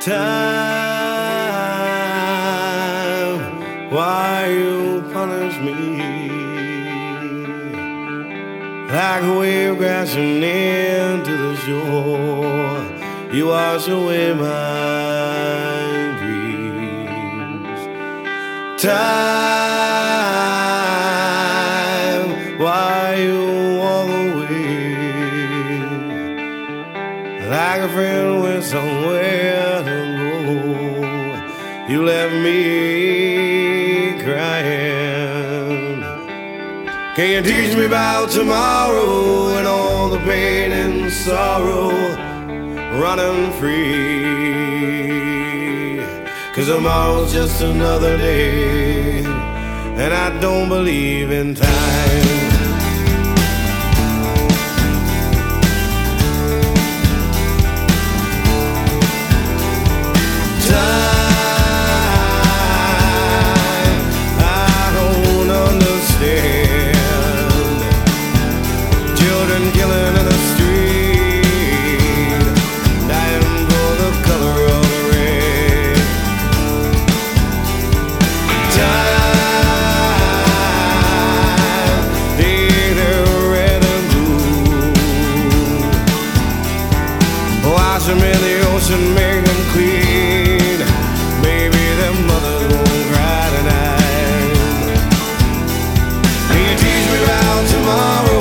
Time, why you punish me like a wave crashing into the shore? You wash away my dreams. Time, why you walk away like a friend with somewhere to go? You left me crying. Can you teach me about tomorrow and all the pain and sorrow running free? 'Cause tomorrow's just another day, and I don't believe in time. Killing in the street, dying for the color of the rain. Time, either red and blue. Wash them in the ocean, make them clean. Maybe their mothers won't cry tonight. Can you teach me about tomorrow?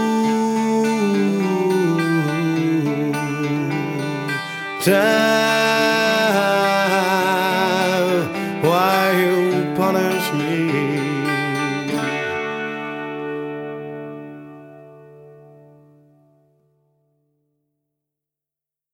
Time.